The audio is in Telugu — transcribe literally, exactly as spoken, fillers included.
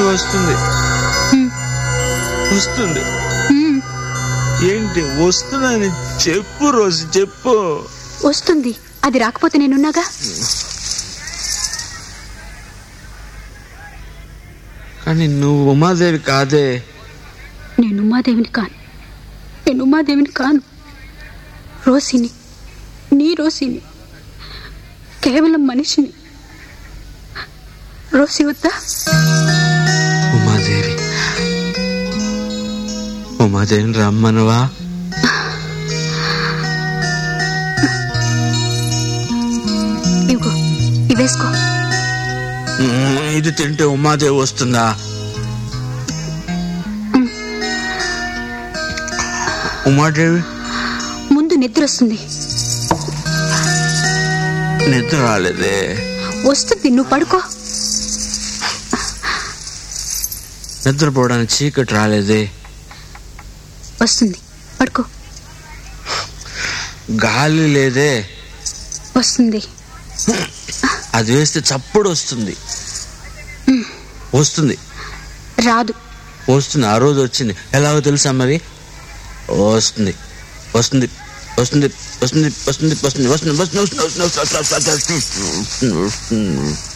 వస్తుంది వస్తుంది ఏంటి వస్తుందని చెప్పు రోజు చెప్పు. వస్తుంది, అది రాకపోతే నేనున్నాగా. కానీ నువ్వు ఉమాదేవి కాదే. నేను ఉమాదేవిని కాను, నేను ఉమాదేవిని కాను. రోసిని, నీ రోసిని, కేవలం మనిషిని. రోసి వద్దా? ఉమాదేవి, ఉమాదేవిని రమ్మనవా? ఇవ్వు, ఇవేసుకో. ఇది తింటే ఉమాదేవి వస్తుందా? ఉమాదేవి ముందు నిద్ర వస్తుంది. నిద్ర రాలేదే. వస్తుంది, నువ్వు పడుకో. నిద్రపోవడానికి చీకటి రాలేదే. వస్తుంది, పడుకో. గాలి లేదే. వస్తుంది. అది వేస్తే చప్పుడు వస్తుంది. వస్తుంది రాదు. వస్తుంది, ఆ రోజు వచ్చింది. ఎలాగో తెలుసా మరి? వస్తుంది వస్తుంది వస్తుంది వస్తుంది వస్తుంది వస్తుంది వస్తుంది వస్తుంది వస్తుంది వస్తుంది వస్తుంది వస్తుంది